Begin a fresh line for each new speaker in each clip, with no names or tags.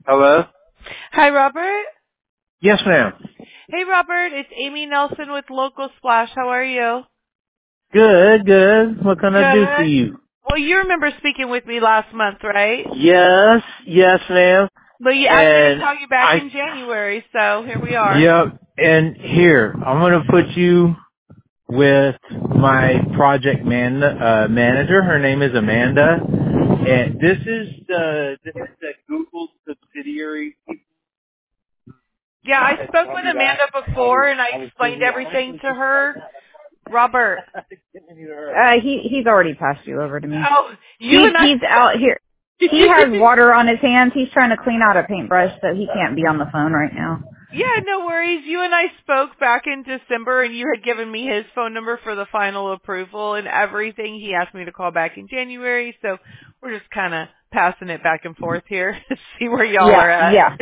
Hello?
Hi, Robert.
Yes, ma'am.
Hey, Robert. It's Amy Nelson with Local Splash. How are you?
Good, good. What can I do for
Good.
you?
Well, you remember speaking with me last month, right?
Yes, ma'am.
But you asked me to
And
call you back in January, so here we are.
yep, and here, I'm going to put you with my project manager. Her name is Amanda. And this is the Google subsidiary.
Yeah, I
That
spoke
called
with
me back.
Amanda before, and I
I was
explained
busy. I'm
everything
actually
to
just
her. Robert.
getting you to her.
He's already passed you over to me.
Oh, you and I.
He's out here. He has water on his hands. He's trying to clean out a paintbrush, so he can't be on the phone right now.
Yeah, no worries. You and I spoke back in December, and you had given me his phone number for the final approval and everything. He asked me to call back in January, so we're just kind of passing it back and forth here to see where y'all
Yeah,
are at.
yeah.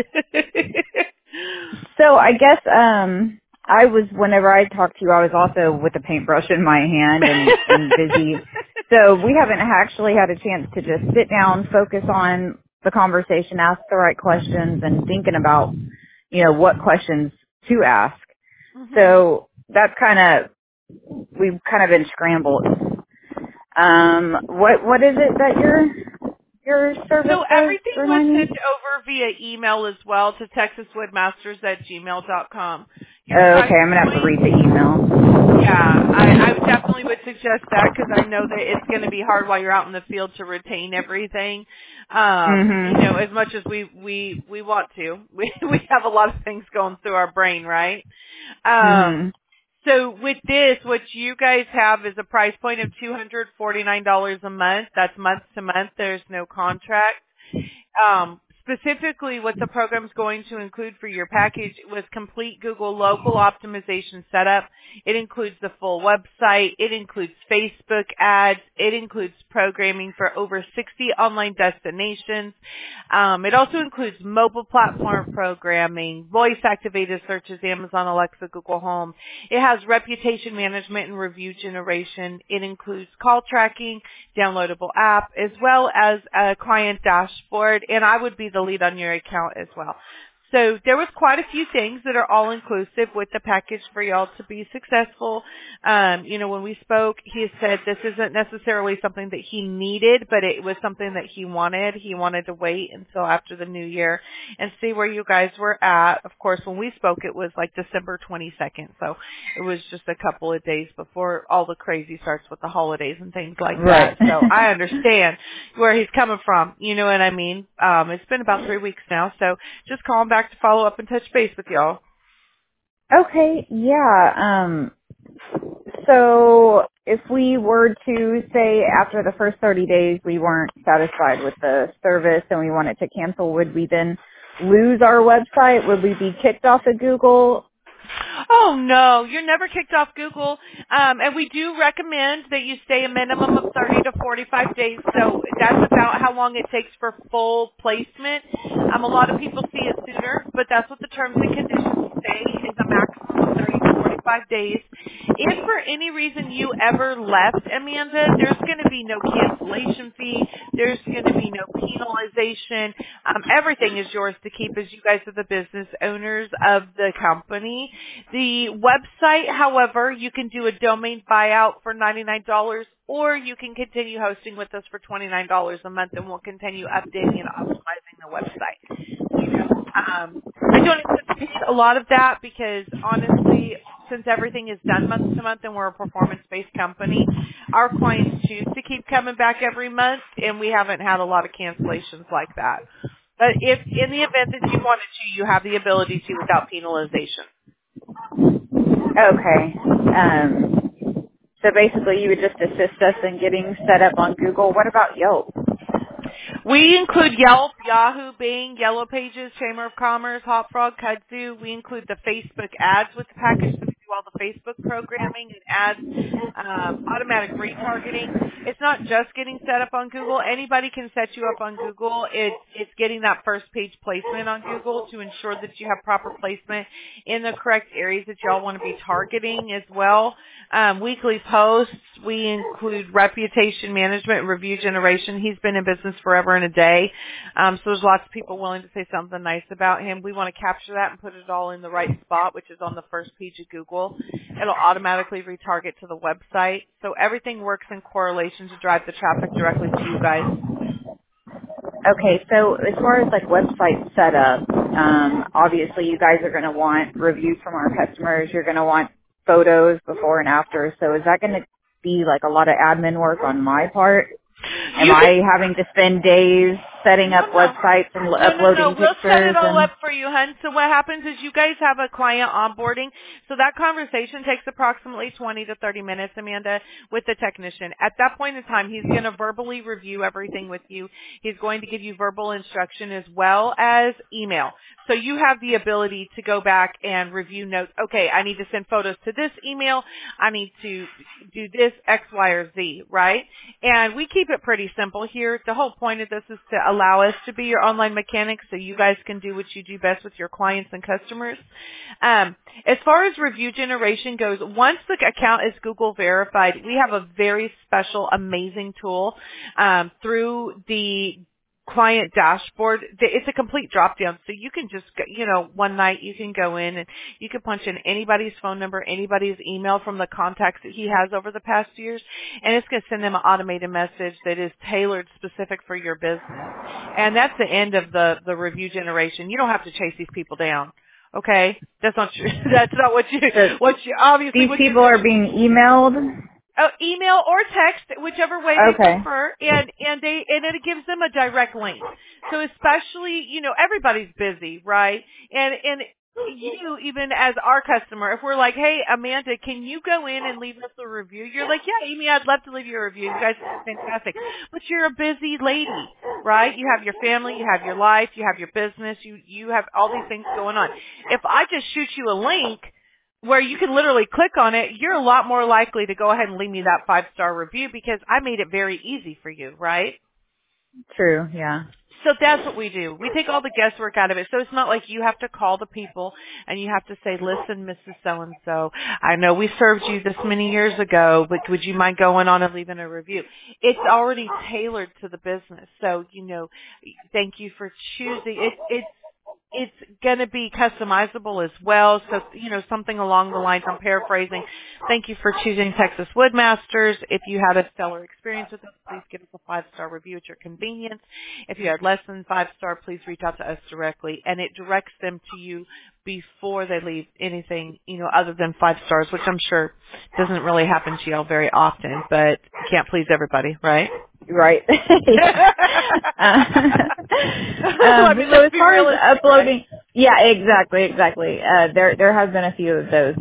So I guess I was whenever I talked to you, I was also with a paintbrush in my hand and busy. So we haven't actually had a chance to just sit down, focus on the conversation, ask the right questions, and thinking about what questions to ask.
Mhm.
So that's we've kind of been scrambled. What is it that your service
So
does?
everything was
Remind
sent
me.
over via email as well to texaswoodmasters@gmail.com. Your
Oh,
price
okay, I'm gonna have to
point.
read the email.
Yeah, I definitely would suggest that because I know that it's going to be hard while you're out in the field to retain everything. As
Mhm.
much as we want to, we have a lot of things going through our brain, right? Um,
Mhm.
so with this, what you guys have is a price point of $249 a month. That's month to month. There's no contract. Specifically what the program's going to include for your package was complete Google local optimization setup. It includes the full website. It includes Facebook ads. It includes programming for over 60 online destinations. It also includes mobile platform programming, voice activated searches, Amazon Alexa, Google Home. It has reputation management and review generation. It includes call tracking, downloadable app, as well as a client dashboard, and I would be the lead on your account as well. So there was quite a few things that are all inclusive with the package for y'all to be successful. When we spoke, he said this isn't necessarily something that he needed, but it was something that he wanted. He wanted to wait until after the new year and see where you guys were at. Of course, when we spoke, it was like December 22nd, so it was just a couple of days before all the crazy starts with the holidays and things like
Right.
that. So I understand where he's coming from. You know what I mean? It's been about 3 weeks now, so just calling back to follow up and touch base with y'all.
Okay. Yeah. So if we were to say after the first 30 days we weren't satisfied with the service and we wanted to cancel, would we then lose our website? Would we be kicked off of Google?
Oh no, you're never kicked off Google. And we do recommend that you stay a minimum of 30 to 45 days. So that's about how long it takes for full placement. A lot of people see it sooner, but that's what the terms and conditions say is a maximum of 30 to 45 days. If for any reason you ever left, Amanda, there's going to be no cancellation fee. There's going to be no penalization. Everything is yours to keep as you guys are the business owners of the company. The website, however, you can do a domain buyout for $99 or you can continue hosting with us for $29 a month and we'll continue updating and optimizing the website. I don't anticipate a lot of that because honestly, since everything is done month to month and we're a performance-based company, our clients choose to keep coming back every month and we haven't had a lot of cancellations like that. But if in the event that you wanted to, you have the ability to without penalization.
Okay. So basically you would just assist us in getting set up on Google. What about Yelp?
We include Yelp, Yahoo, Bing, Yellow Pages, Chamber of Commerce, Hot Frog, Kudzu. We include the Facebook ads with the package, so we do all all the Facebook programming and ads, automatic retargeting. It's not just getting set up on Google. Anybody can set you up on Google. It's getting that first page placement on Google to ensure that you have proper placement in the correct areas that y'all want to be targeting as well. Weekly posts. We include reputation management and review generation. He's been in business forever and a day. So there's lots of people willing to say something nice about him. We want to capture that and put it all in the right spot, which is on the first page of Google. It'll automatically retarget to the website. So everything works in correlation to drive the traffic directly to you guys.
Okay, so as far as like website setup, obviously you guys are going to want reviews from our customers. You're going to want photos before and after. So is that going to be like a lot of admin work on my part? Am I having to spend days setting up websites and uploading pictures?
We'll set it all up for you, hun. So what happens is you guys have a client onboarding. So that conversation takes approximately 20 to 30 minutes, Amanda, with the technician. At that point in time, he's going to verbally review everything with you. He's going to give you verbal instruction as well as email. So you have the ability to go back and review notes. Okay, I need to send photos to this email. I need to do this X, Y, or Z, right? And we keep it pretty simple here. The whole point of this is to allow us to be your online mechanics so you guys can do what you do best with your clients and customers. As far as review generation goes, once the account is Google verified, we have a very special, amazing tool through the client dashboard. It's a complete drop down. So you can just, one night you can go in and you can punch in anybody's phone number, anybody's email from the contacts that he has over the past years, and it's going to send them an automated message that is tailored specific for your business. And that's the end of the review generation. You don't have to chase these people down. Okay? That's not true. That's not what you obviously.
These people are being emailed?
Email or text, whichever way they prefer, and it gives them a direct link. So especially, everybody's busy, right? And you, even as our customer, if we're like, hey, Amanda, can you go in and leave us a review? You're like, yeah, Amy, I'd love to leave you a review. You guys are fantastic. But you're a busy lady, right? You have your family, you have your life, you have your business, you have all these things going on. If I just shoot you a link where you can literally click on it, you're a lot more likely to go ahead and leave me that 5-star review because I made it very easy for you, right?
True, yeah.
So that's what we do. We take all the guesswork out of it. So it's not like you have to call the people and you have to say, listen, Mrs. So-and-so, I know we served you this many years ago, but would you mind going on and leaving a review? It's already tailored to the business. So, thank you for choosing. It's going to be customizable as well. So, something along the lines, I'm paraphrasing. Thank you for choosing Texas Woodmasters. If you had a stellar experience with us, please give us a 5-star review at your convenience. If you had less than 5-star, please reach out to us directly. And it directs them to you before they leave anything, other than 5 stars, which I'm sure doesn't really happen to y'all very often, but you can't please everybody, right?
Right. So as far as uploading, yeah, exactly. There have been a few of those.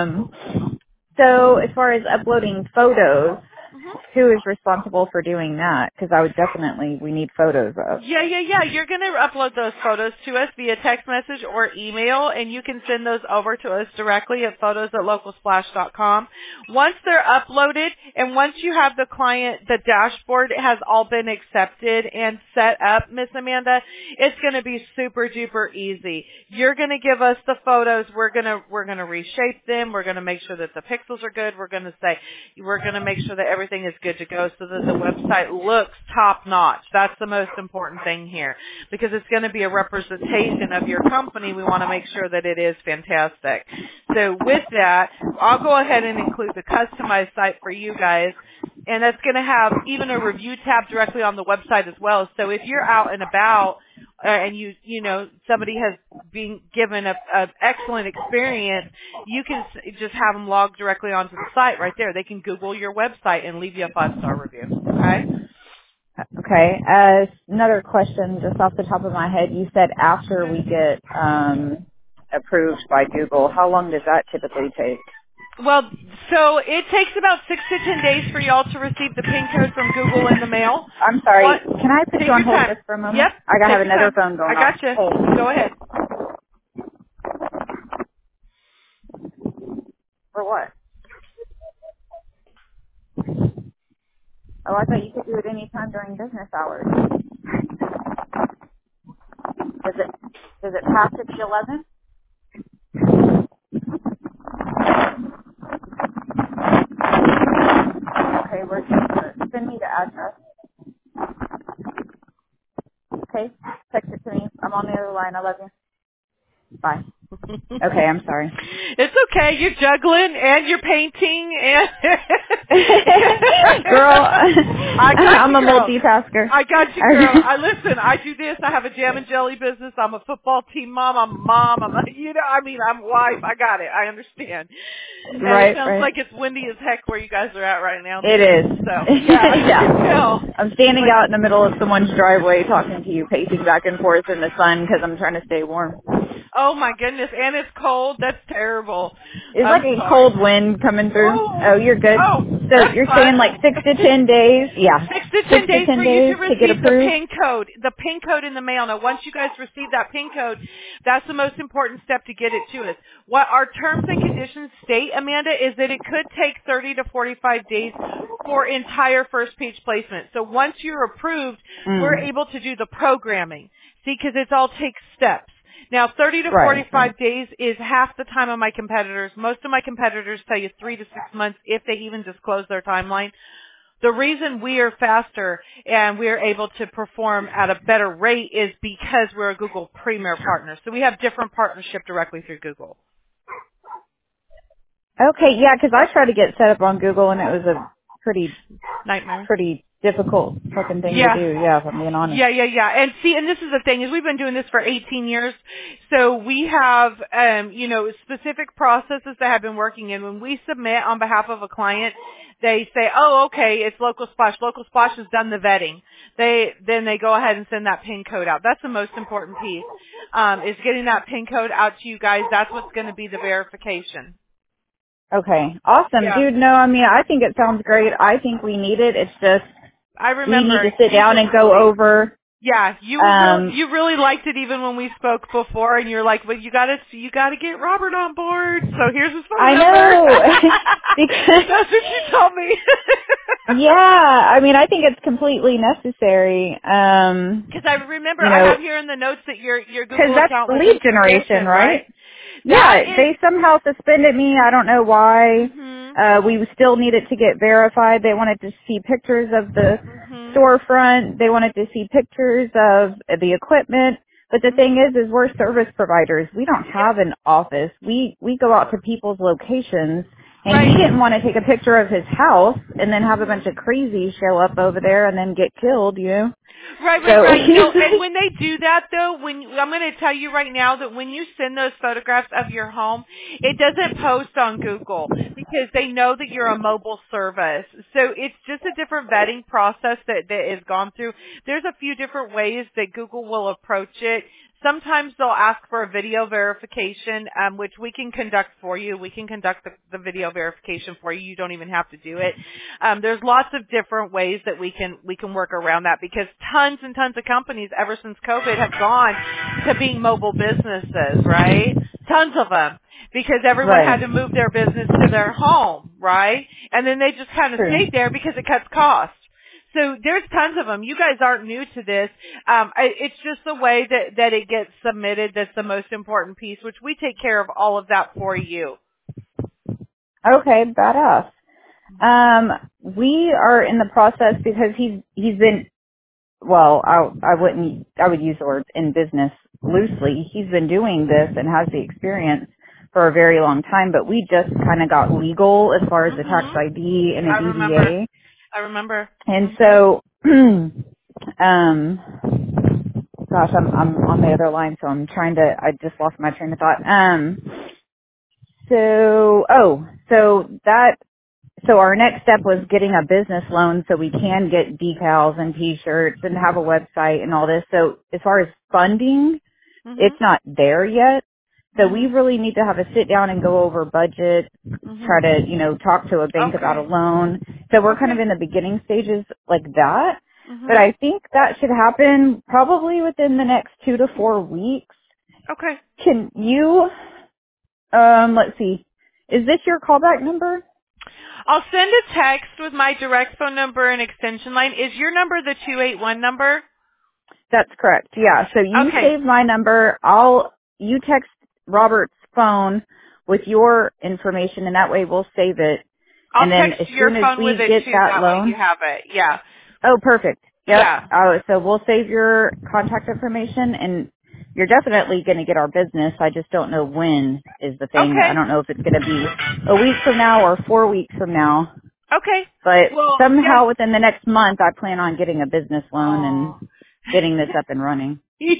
So as far as uploading photos, who is responsible for doing that? Because we need photos of.
Yeah. You're going to upload those photos to us via text message or email, and you can send those over to us directly at photos@localsplash.com. Once they're uploaded, and once you have the dashboard has all been accepted and set up, Miss Amanda, it's going to be super duper easy. You're going to give us the photos. We're going to reshape them. We're going to make sure that the pixels are good. We're going to make sure that everything is good to go so that the website looks top notch. That's the most important thing here because it's going to be a representation of your company. We want to make sure that it is fantastic. So with that, I'll go ahead and include the customized site for you guys, and that's going to have even a review tab directly on the website as well. So if you're out and about and somebody has been given a excellent experience, you can just have them log directly onto the site right there. They can Google your website and leave you a 5-star review. Okay?
Okay. Another question just off the top of my head. You said after we get approved by Google, how long does that typically take?
Well, so it takes about 6 to 10 days for y'all to receive the PIN code from Google in the mail.
I'm sorry. Can I put you on hold just for a moment?
Yep.
I have another phone going on.
I got you. Go ahead.
what? Oh, I thought you could do it any time during business hours. Does it pass at the 11? Okay, where's it? Send me the address. Okay, text it to me. I'm on the other line. I love you. Bye. Okay, I'm sorry.
It's okay. You're juggling and you're painting and
Girl,
I got
I'm
you,
a
girl.
multitasker.
I got you, girl. I do this. I have a jam and jelly business. I'm a football team mom. I'm a mom. I'm a wife. I got it. I understand. And
Right,
it sounds
right.
like it's windy as heck where you guys are at right now.
It is.
So, yeah, I can tell.
I'm standing out in the middle of someone's driveway talking to you, pacing back and forth in the sun because I'm trying to stay warm.
Oh my goodness, and it's cold. That's terrible.
It's
I'm
like a
sorry.
cold wind coming through. Oh, you're good.
Oh,
So
that's
you're
fun.
saying like 6 to 10 days? Yeah.
6 to 10 days for you to
to get
receive the
approved?
PIN code. The PIN code in the mail. Now, once you guys receive that PIN code, that's the most important step to get it to us. What our terms and conditions state, Amanda, is that it could take 30 to 45 days for entire first page placement. So once you're approved, we're able to do the programming. See, because it all takes steps. Now, 30 to 45 days is half the time of my competitors. Most of my competitors tell you 3 to 6 months if they even disclose their timeline. The reason we are faster and we are able to perform at a better rate is because we're a Google Premier partner. So we have different partnership directly through Google.
Okay, yeah, because I tried to get set up on Google and it was a pretty
Nightmare.
difficult fucking thing to do, yeah, if I'm being honest.
Yeah. And see, and this is the thing, is we've been doing this for 18 years. So we have, specific processes that have been working in. When we submit on behalf of a client, they say, oh, okay, it's Local Splash. Local Splash has done the vetting. Then they go ahead and send that PIN code out. That's the most important piece, is getting that PIN code out to you guys. That's what's going to be the verification.
Okay, awesome.
Yeah.
Dude, no, I mean, I think it sounds great. I think we need it. It's just,
I remember.
we need to sit down and go over.
Yeah, you really liked it even when we spoke before, and you're like, well, you gotta get Robert on board. So here's his phone number.
I know. Because
that's what you told me.
Yeah, I mean, I think it's completely necessary.
Because I remember I have here in the notes that your Google
that's
account was
lead
in
generation,
suspicion,
right?
Yeah,
they somehow suspended me. I don't know why. We still needed to get verified. They wanted to see pictures of the storefront. They wanted to see pictures of the equipment. But the thing is we're service providers. We don't have an office. We go out to people's locations. And he didn't want to take a picture of his house and then have a bunch of crazies show up over there and then get killed, you know?
Right. No, and when they do that, though, I'm going to tell you right now that when you send those photographs of your home, it doesn't post on Google because they know that you're a mobile service. So it's just a different vetting process that is gone through. There's a few different ways that Google will approach it. Sometimes they'll ask for a video verification, which we can conduct for you. We can conduct the video verification for you. You don't even have to do it. There's lots of different ways that we can work around that because tons and tons of companies ever since COVID have gone to being mobile businesses, right? Tons of them. Because everyone had to move their business to their home, right? And then they just kind of stayed there because it cuts costs. So there's tons of them. You guys aren't new to this. It's just the way that it gets submitted that's the most important piece, which we take care of all of that for you.
Okay, badass. We are in the process because he's been, well, I would use the word in business loosely. He's been doing this and has the experience for a very long time, but we just kind of got legal as far as the tax ID and the DBA.
I remember.
And so, gosh, I'm on the other line, so I just lost my train of thought. So our next step was getting a business loan so we can get decals and t-shirts and have a website and all this. So as far as funding, it's not there yet. So we really need to have a sit down and go over budget, try to, talk to a bank about a loan. So we're kind of in the beginning stages like that. But I think that should happen probably within the next 2 to 4 weeks.
Okay.
Can you, let's see, Is this your callback number?
I'll send a text with my direct phone number and extension line. Is your number the 281 number?
That's correct. Yeah. So you
Okay.
save my number. You text Robert's phone with your information, and that way we'll save it.
I'll
And then
text
as
your
soon as
phone
we
with it
get
too.
that
That way you
loan.
have it. Yeah.
Oh, perfect. Yep.
Yeah.
So we'll save your contact information, and you're definitely going to get our business. I just don't know when is the thing. I
Okay.
don't know if it's going to be a week from now or 4 weeks from now.
Okay.
But
Well,
somehow
yes.
within the next month, I plan on getting a business loan and
Oh.
getting this up and running.
Well,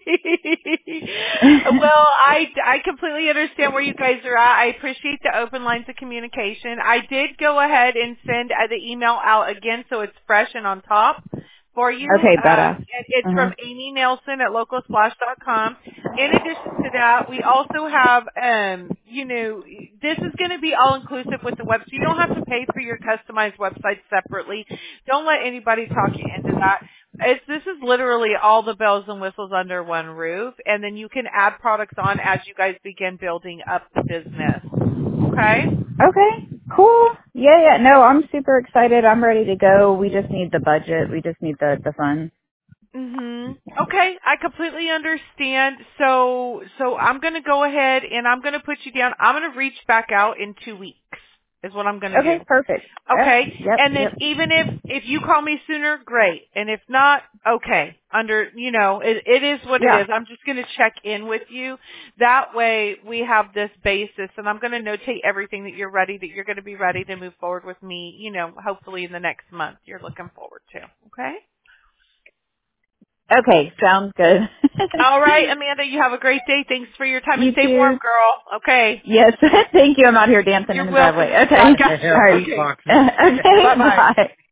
I completely understand where you guys are at. I appreciate the open lines of communication. I did go ahead and send the email out again so it's fresh and on top for you.
Okay, badass.
And it's
Uh-huh.
from Amy Nelson at localsplash.com. In addition to that, we also have, this is going to be all inclusive with the website. You don't have to pay for your customized website separately. Don't let anybody talk you into that. This is literally all the bells and whistles under one roof, and then you can add products on as you guys begin building up the business. Okay?
Okay, cool. Yeah. No, I'm super excited. I'm ready to go. We just need the budget. We just need the funds.
Okay, I completely understand. So I'm going to go ahead and I'm going to put you down. I'm going to reach back out in 2 weeks is what I'm going to
Okay,
do.
perfect.
Okay.
Yep.
And then even if you call me sooner, great. And if not, okay. It is what it
Yeah.
is. I'm just going to check in with you. That way we have this basis, and I'm going to notate everything that you're going to be ready to move forward with me, hopefully in the next month you're looking forward to. Okay?
Okay, sounds good.
All right, Amanda, you have a great day. Thanks for your time, and
You
stay warm,
too.
girl. Okay.
Yes, thank you. I'm out here dancing in
You're
the
welcome.
driveway. Okay.
Gotcha.
All right.
Okay.
Okay,
Bye-bye.
bye.